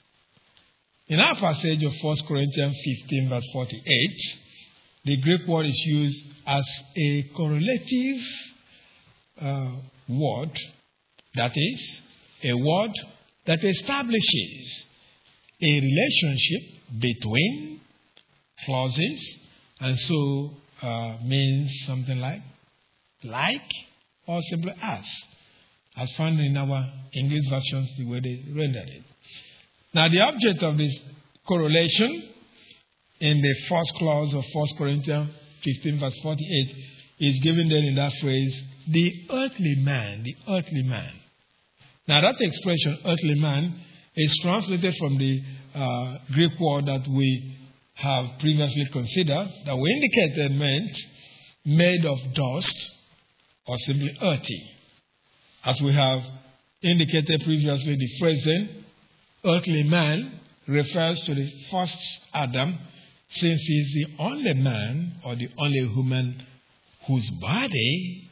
In our passage of First Corinthians fifteen, verse forty-eight, the Greek word is used as a correlative uh, word, that is, a word that establishes a relationship between clauses, and so uh, means something like like or simply as, as found in our English versions, the way they rendered it. Now, the object of this correlation in the first clause of First Corinthians fifteen, verse forty-eight, is given there in that phrase, the earthly man, the earthly man. Now, that expression, earthly man, is translated from the uh, Greek word that we have previously considered, that we indicated meant made of dust or simply earthy. As we have indicated previously, the phrase then, earthly man, refers to the first Adam, since he is the only man or the only human whose body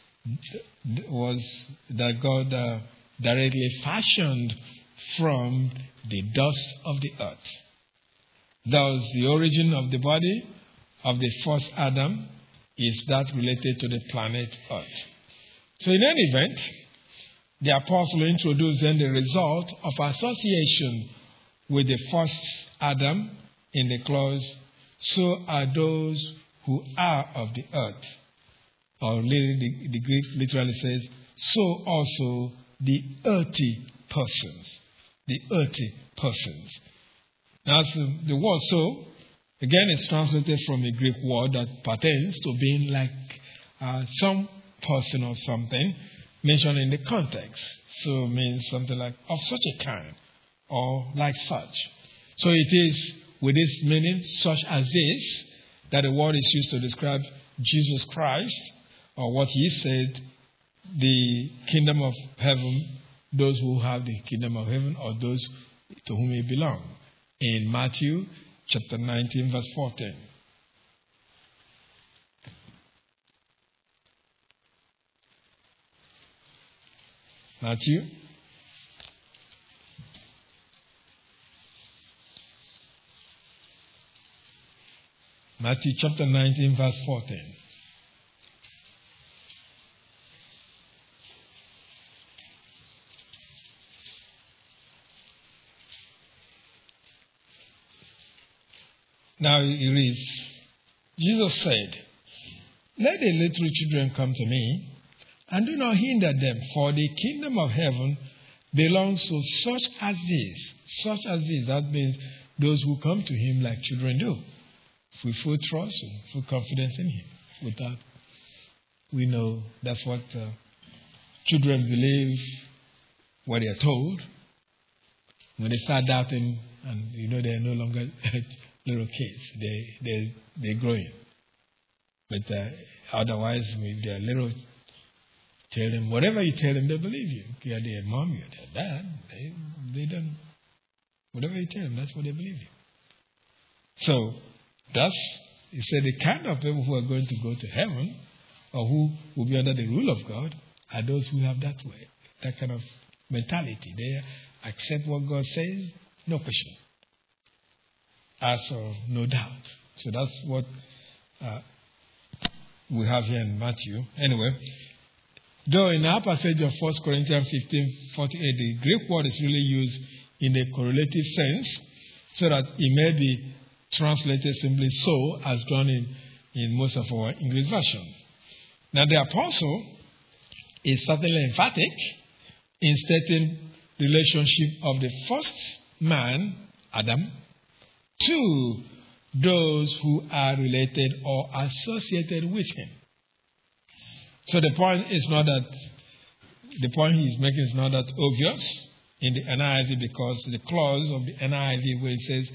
was that God uh, directly fashioned from the dust of the earth. Thus, the origin of the body of the first Adam is that related to the planet Earth. So in any event, the apostle introduced then the result of association with the first Adam in the clause, "So are those who are of the earth." Or the, the Greek literally says, "So also the earthy persons." The earthy persons. Now, so the word so, again, it's translated from a Greek word that pertains to being like uh, some person or something mentioned in the context. So means something like of such a kind or like such. So it is with this meaning, such as this, that the word is used to describe Jesus Christ, or what he said, the kingdom of heaven, those who have the kingdom of heaven, or those to whom it belongs. In Matthew chapter nineteen, verse fourteen. Matthew Matthew chapter nineteen, verse fourteen. Now it reads, Jesus said, "Let the little children come to me, and do not hinder them, for the kingdom of heaven belongs to such as this." Such as this, that means those who come to him like children do, with full trust and full confidence in him. With that, we know that's what uh, children believe, what they are told. When they start doubting, and you know they are no longer little kids, they they they're growing. But uh, otherwise, if they are little, tell them whatever you tell them, they believe you. You're their mom, you're their dad. They they don't. Whatever you tell them, that's what they believe you. So that's, he said, the kind of people who are going to go to heaven, or who will be under the rule of God, are those who have that way, that kind of mentality. They accept what God says, no question. Ask or no doubt. So that's what uh, we have here in Matthew. Anyway, though in our passage of First Corinthians fifteen forty-eight, the Greek word is really used in a correlative sense, so that it may be translated simply so, as done in, in most of our English version. Now, the apostle is certainly emphatic in stating the relationship of the first man, Adam, to those who are related or associated with him. So the point is not that, the point he is making is not that obvious in the N I V, because the clause of the N I V where it says,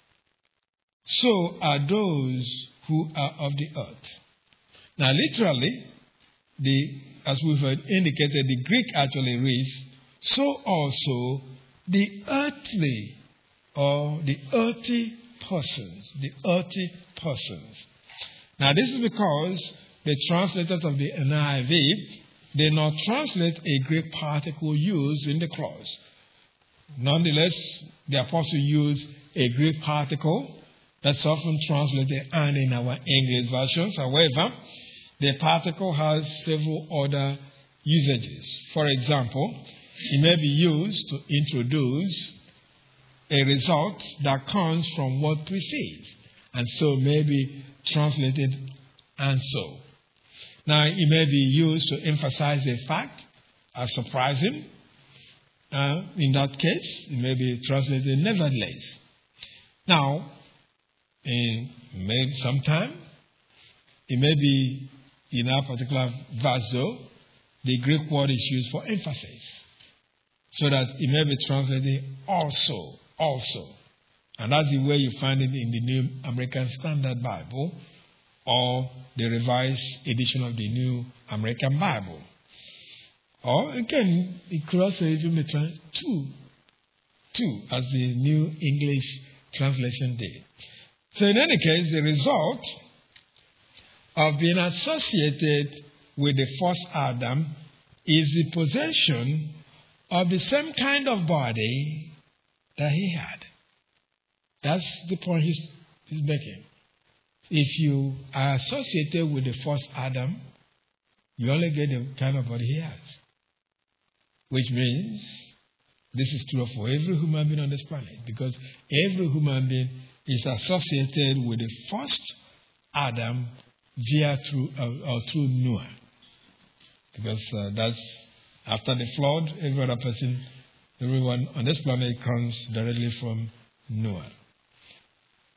"So are those who are of the earth." Now, literally, the as we've indicated, the Greek actually reads, "So also the earthly," or the earthy persons, the earthy persons. Now, this is because the translators of the N I V did not translate a Greek particle used in the clause. Nonetheless, the apostle used a Greek particle that's often translated and in our English versions. However, the particle has several other usages. For example, it may be used to introduce a result that comes from what precedes, and so may be translated "and so." Now, it may be used to emphasize a fact as surprising. Uh, in that case, it may be translated "nevertheless." Now, in maybe sometime, it may be in our particular verse, though, the Greek word is used for emphasis, so that it may be translated "also." Also. And that's the way you find it in the New American Standard Bible, or the Revised Edition of the New American Bible. Or again, it could also even be translated "to," "to," as the New English translation did. So in any case, the result of being associated with the first Adam is the possession of the same kind of body that he had. That's the point he's, he's making. If you are associated with the first Adam, you only get the kind of body he has. Which means this is true for every human being on this planet, because every human being is associated with the first Adam via through uh, or through Noah. Because uh, that's after the flood, every other person, everyone on this planet comes directly from Noah.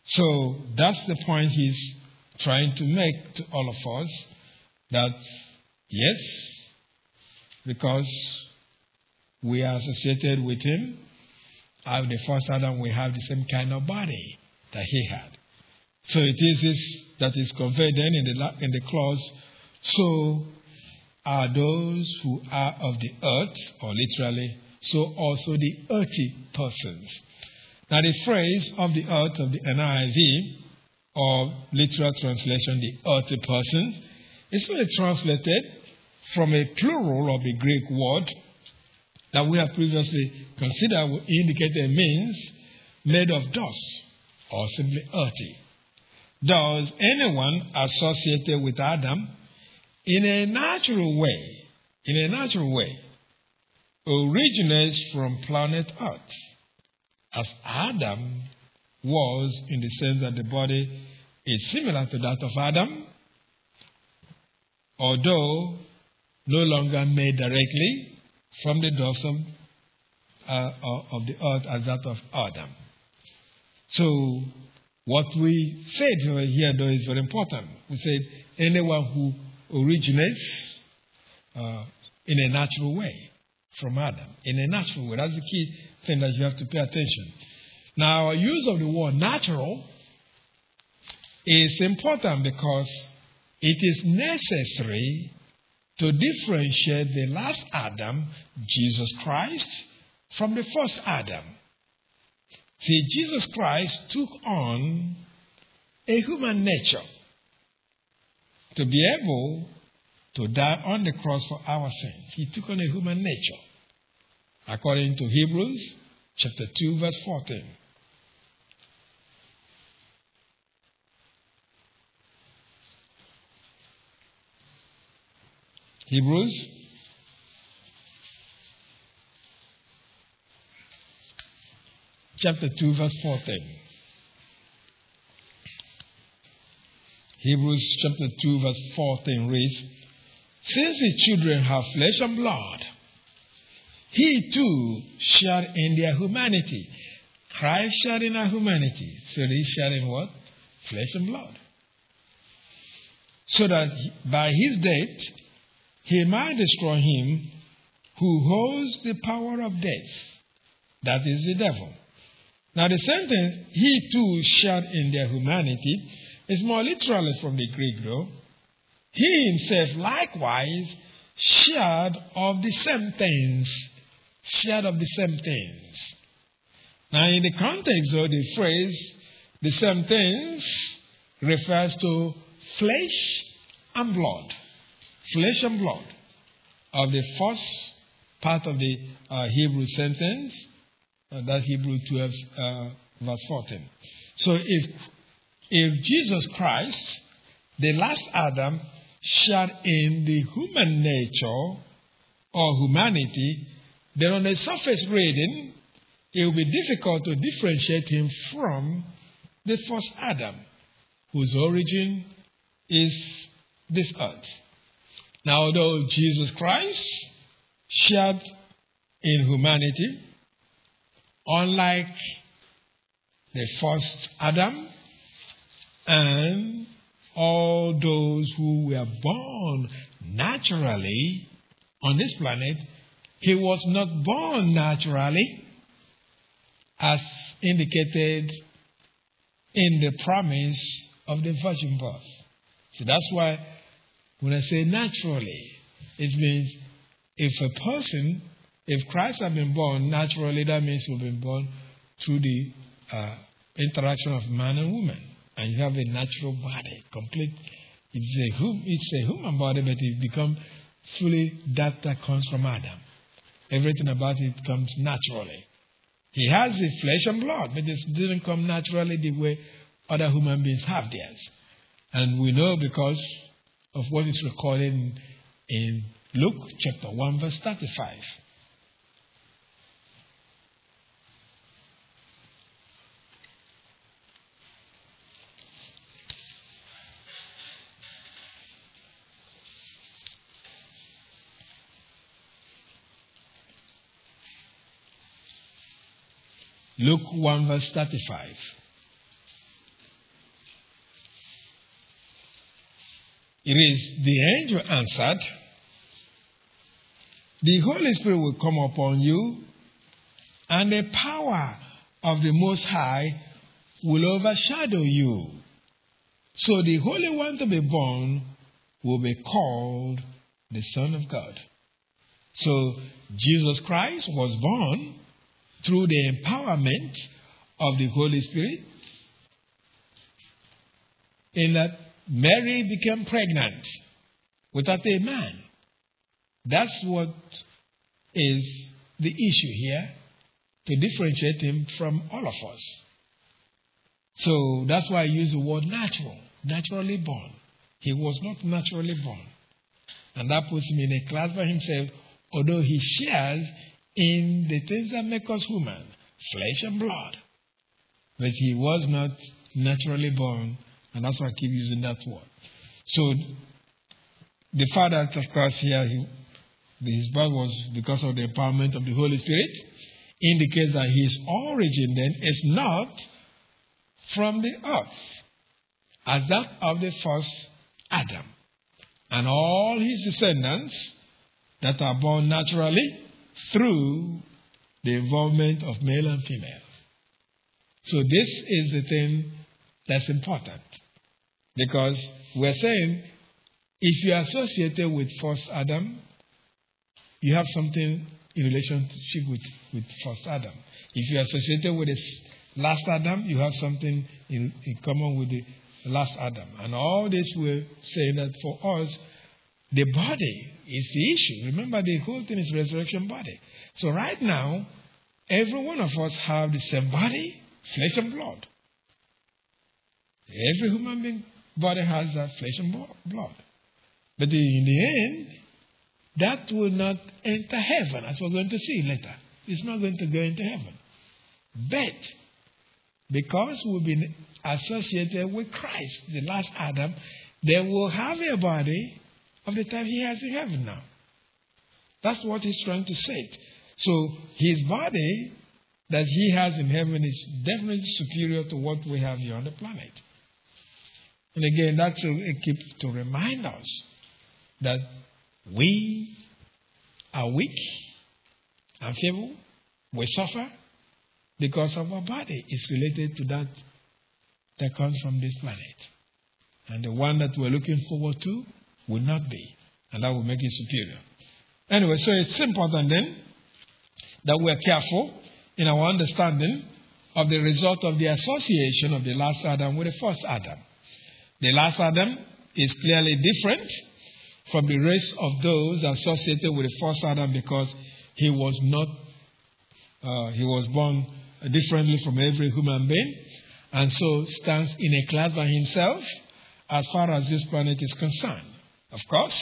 So that's the point he's trying to make to all of us, that yes, because we are associated with him, as the first Adam, we have the same kind of body that he had. So it is this that is conveyed then in the, in the clause, so are those who are of the earth, or literally, so also the earthy persons. Now the phrase of the earth of the N I V, or literal translation, the earthy persons, is really translated from a plural of the Greek word that we have previously considered, would indicate a means made of dust, or simply earthy. Does anyone associated with Adam in a natural way, in a natural way, originates from planet Earth, as Adam was, in the sense that the body is similar to that of Adam, although no longer made directly from the dust of, uh, of the earth as that of Adam. So, what we said here, though, is very important. We said anyone who originates uh, in a natural way from Adam, in a natural way. That's the key thing that you have to pay attention. Now, our use of the word natural is important because it is necessary to differentiate the last Adam, Jesus Christ, from the first Adam. See, Jesus Christ took on a human nature to be able to die on the cross for our sins. He took on a human nature, according to Hebrews chapter two, verse fourteen. Hebrews chapter two, verse fourteen. Hebrews chapter two, verse fourteen reads, since the children have flesh and blood, he too shared in their humanity. Christ shared in our humanity. So he shared in what? Flesh and blood. So that by his death, he might destroy him who holds the power of death. That is the devil. Now the sentence, he too shared in their humanity, is more literally from the Greek though. He himself likewise shared of the same things. Shared of the same things. Now in the context of the phrase, the same things refers to flesh and blood. Flesh and blood of the first part of the uh, Hebrew sentence, uh, that Hebrew twelve, uh, verse fourteen. So if, if Jesus Christ, the last Adam, shared in the human nature or humanity, then on the surface reading, it will be difficult to differentiate him from the first Adam, whose origin is this earth. Now, although Jesus Christ shared in humanity, unlike the first Adam and all those who were born naturally on this planet, he was not born naturally as indicated in the promise of the virgin birth. So that's why when I say naturally, it means if a person, if Christ had been born naturally, that means he'll been born through the uh, interaction of man and woman. And you have a natural body, complete. It's a, hum, it's a human body, but it becomes fully that that comes from Adam. Everything about it comes naturally. He has the flesh and blood, but it didn't come naturally the way other human beings have theirs. And we know because of what is recorded in, in Luke chapter one, verse thirty-five. Luke one, verse thirty-five. It is, the angel answered, the Holy Spirit will come upon you, and the power of the Most High will overshadow you. So the Holy One to be born will be called the Son of God. So Jesus Christ was born through the empowerment of the Holy Spirit, in that Mary became pregnant without a man. That's what is the issue here, to differentiate him from all of us. So that's why I use the word natural, naturally born. He was not naturally born. And that puts him in a class by himself, although he shares in the things that make us human, flesh and blood. But he was not naturally born, and that's why I keep using that word. So the Father, of course, here, he, his birth was because of the empowerment of the Holy Spirit, indicates that his origin then is not from the earth, as that of the first Adam. And all his descendants that are born naturally through the involvement of male and female. So this is the thing that's important. Because we're saying, if you are associated with first Adam, you have something in relationship with, with first Adam. If you are associated with the last Adam, you have something in, in common with the last Adam. And all this we're saying that for us, the body is the issue. Remember, the whole thing is resurrection body. So right now, every one of us have the same body, flesh and blood. Every human being body has that flesh and blood. But in the end, that will not enter heaven, as we're going to see later. It's not going to go into heaven. But because we've been associated with Christ, the last Adam, they will have a body of the type he has in heaven now. That's what he's trying to say. So his body that he has in heaven is definitely superior to what we have here on the planet. And again, that's a, a keep to remind us that we are weak and feeble. We suffer because of our body is related to that that comes from this planet. And the one that we're looking forward to will not be. And that will make it superior. Anyway, so it's important then that we're careful in our understanding of the result of the association of the last Adam with the first Adam. The last Adam is clearly different from the race of those associated with the first Adam because he was not, uh, he was born differently from every human being, and so stands in a class by himself as far as this planet is concerned. Of course,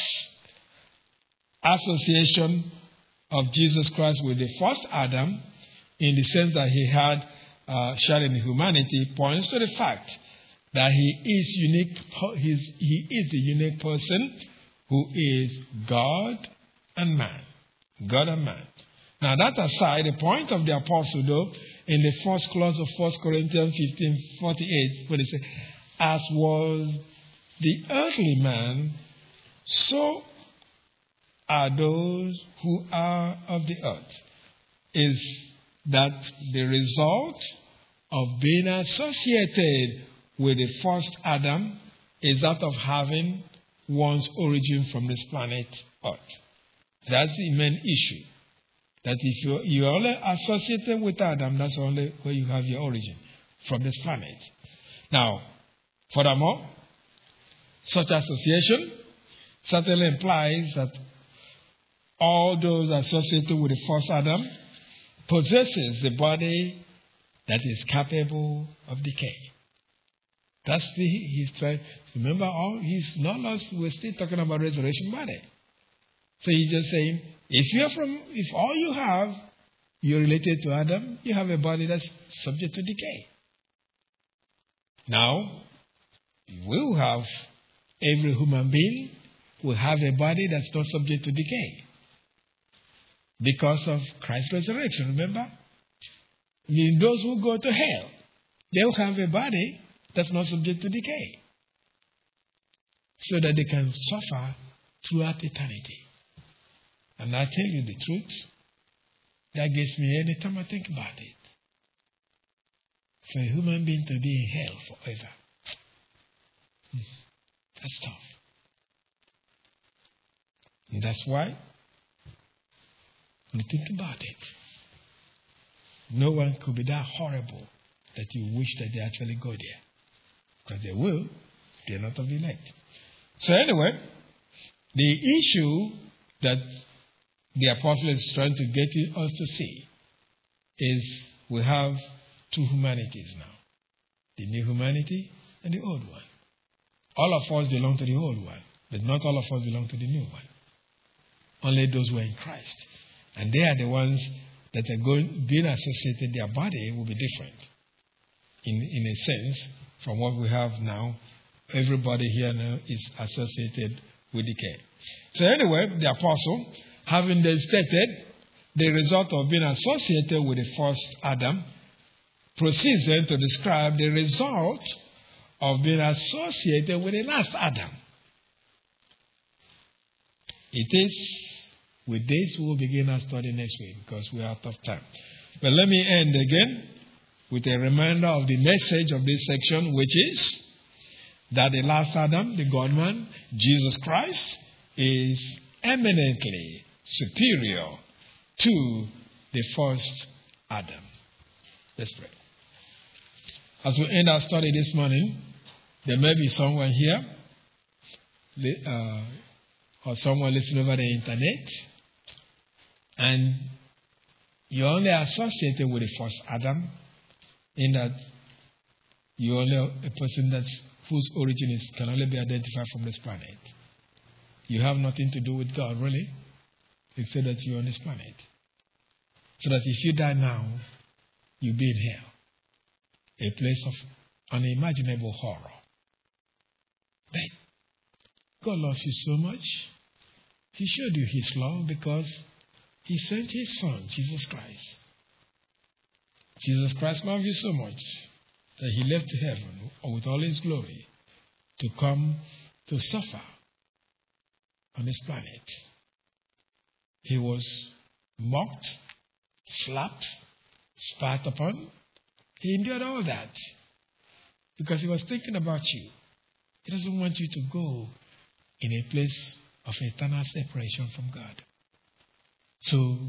association of Jesus Christ with the first Adam, in the sense that he had uh, shared in humanity, points to the fact that he is unique. He's, he is a unique person who is God and man. God and man. Now, that aside, the point of the apostle, though, in the first clause of First Corinthians fifteen forty-eight, where they say, as was the earthly man, so are those who are of the earth, is that the result of being associated with the first Adam is that of having one's origin from this planet Earth. That's the main issue. That if you're, you're only associated with Adam, that's only where you have your origin, from this planet. Now, furthermore, such association certainly implies that all those associated with the first Adam possesses the body that is capable of decay. That's the, he's trying, remember, all he's not us, we're still talking about resurrection body. So he's just saying, if you're from, if all you have, you're related to Adam, you have a body that's subject to decay. Now, we'll have, every human being will have a body that's not subject to decay. Because of Christ's resurrection, remember? I mean, those who go to hell, they'll have a body that's not subject to decay. so that they can suffer throughout eternity. And I tell you the truth, that gets me any time I think about it. For a human being to be in hell forever, that's tough. And that's why, when you think about it, no one could be that horrible that you wish that they actually go there. Because they will, they're not of the elect. So anyway, the issue that the apostle is trying to get us to see is we have two humanities now. The new humanity and the old one. All of us belong to the old one, but not all of us belong to the new one. Only those who are in Christ. And they are the ones that are going, being associated, their body will be different. In, in a sense, from what we have now, everybody here now is associated with decay. So anyway, the apostle, having then stated the result of being associated with the first Adam, proceeds then to describe the result of being associated with the last Adam. It is with this we will begin our study next week because we are out of time. But let me end again with a reminder of the message of this section, which is that the last Adam, the God-man, Jesus Christ, is eminently superior to the first Adam. Let's pray. As we end our study this morning, there may be someone here uh, or someone listening over the internet, and you're only associated with the first Adam in that you're only a person that's, whose origin is, can only be identified from this planet. You have nothing to do with God, really, except that you're on this planet. So that if you die now, you'll be in hell, a place of unimaginable horror. But God loves you so much, He showed you His love because He sent His Son, Jesus Christ. Jesus Christ loved you so much that He left heaven with all His glory to come to suffer on this planet. He was mocked, slapped, spat upon. He endured all that because He was thinking about you. He doesn't want you to go in a place of eternal separation from God. So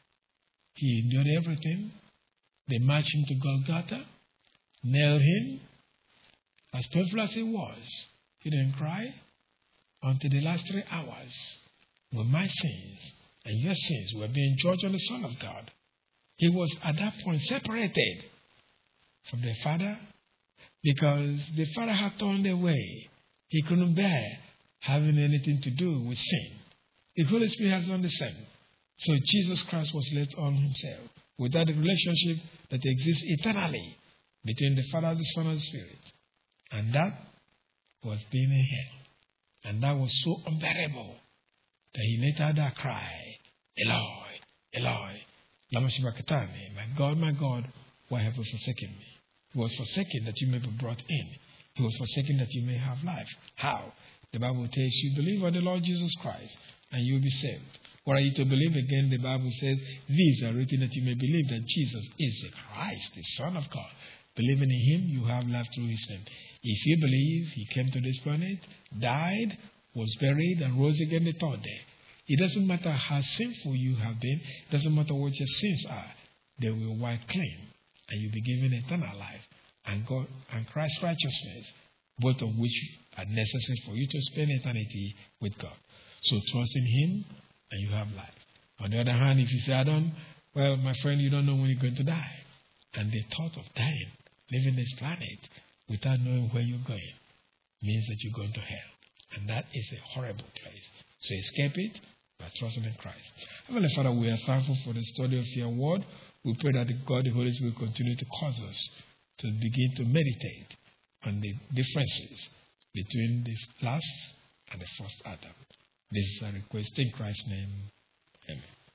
He endured everything. They marched Him to Golgotha, nailed Him. As painful as it was, He didn't cry until the last three hours when my sins and your sins were being judged on the Son of God. He was at that point separated from the Father because the Father had turned away. He couldn't bear having anything to do with sin. The Holy Spirit has done the same. So Jesus Christ was let on Himself without the relationship that exists eternally between the Father, the Son, and the Spirit. And that was being in hell. And that was so unbearable that He let out that cry, Eloi, Eloi, lama sabachthani, my God, my God, why have you forsaken me? He was forsaken that you may be brought in. He was forsaken that you may have life. How? The Bible tells you, believe on the Lord Jesus Christ and you will be saved. What are you to believe? Again, the Bible says, these are written that you may believe that Jesus is the Christ, the Son of God. Believing in Him, you have life through His name. If you believe He came to this planet, died, was buried, and rose again the third day, it doesn't matter how sinful you have been, it doesn't matter what your sins are, they will wipe clean, and you'll be given eternal life and God and Christ's righteousness, both of which are necessary for you to spend eternity with God. So trust in Him, and you have life. On the other hand, if you say, I don't, well, my friend, you don't know when you're going to die. And the thought of dying, leaving this planet without knowing where you're going, means that you're going to hell. And that is a horrible place. So escape it by trusting in Christ. Heavenly Father, we are thankful for the study of Your word. We pray that God, the Holy Spirit, will continue to cause us to begin to meditate on the differences between the last and the first Adam. This is our request in Christ's name. Amen.